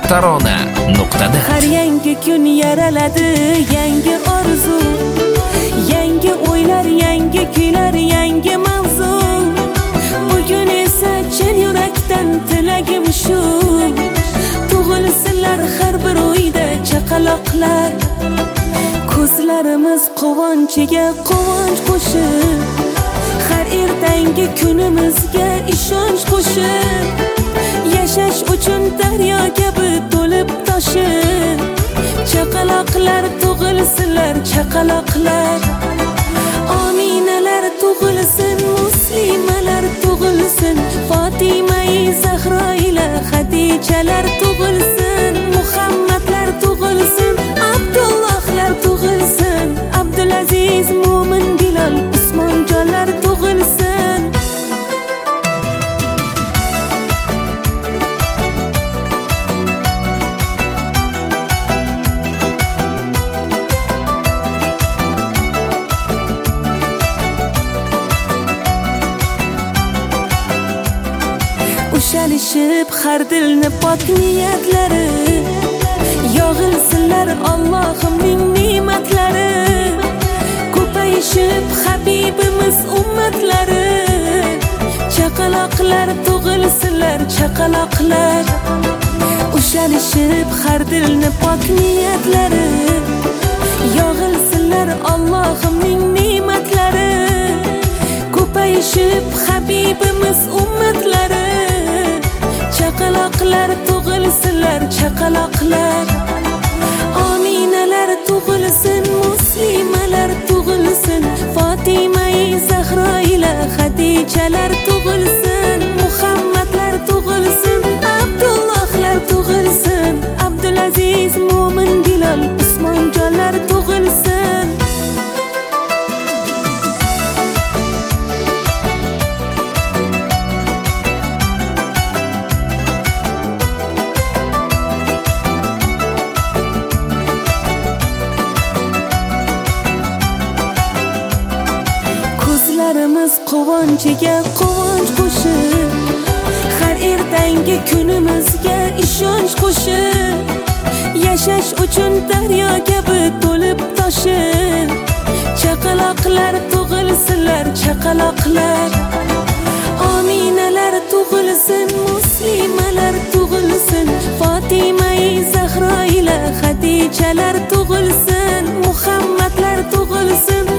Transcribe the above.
tarona.da. Har yangi kun yaraladi yangi orzu, yangi o'ylar, yangi kuylar, yangi mavzu. Bugun esa chin yurakdan tilagim shu, tug'ilsinlar har bir uyda chaqaloqlar. Ko'zlarimiz quvonchiga quvonch qo'shib, har ertangi kunimizga ishonch qo'shib, yashash uchun daryo kabi to'lib toshib, chaqaloqlar tug'ilsinlar, chaqaloqlar. Ominalar tug'ilsin, muslimalar tug'ilsin, Fotimai Zahro ila Xadijalar tug'ilsin, Muhammadlar tug'ilsin, Abdullohlar tug'ilsin, Abdulaziz, Mo'min, Bilol, Usmonjonlar tug'ilsin. Ushalishib har dilni pok niyatlari, yog'ilsinlar Allohimning ne'matlari. Ko'payishib Habibimiz ummatlari, chaqaloqlar tug'ilsinlar, chaqaloqlar. Ushalishib har dilni pok niyatlari, yog'ilsinlar Allohimning ne'matlari. Ko'payishib Habibimiz ummatlari, chaqaloqlar tug'ilsinlar, chaqaloqlar. Ominalar tug'ilsin, muslimalar tug'ilsin, Fotimai Zahro ila Xadijalar tug'ilsin, Muhammadlar tug'ilsin, Abdullohlar tug'ilsin, Abdulaziz, Mo'min, Bilol, Usmonjonlar tug'ilsin. Ko'zlarimiz quvonchiga quvonch qo'shib, har ertangi kunimizga ishonch qo'shib, yashash uchun daryo kabi to'lib toshib, chaqaloqlar tug'ilsinlar, chaqaloqlar. Ominalar tug'ilsin, muslimalar tug'ilsin, Fotimai Zahro ila Xadijalar tug'ilsin, Muhammadlar tug'ilsin,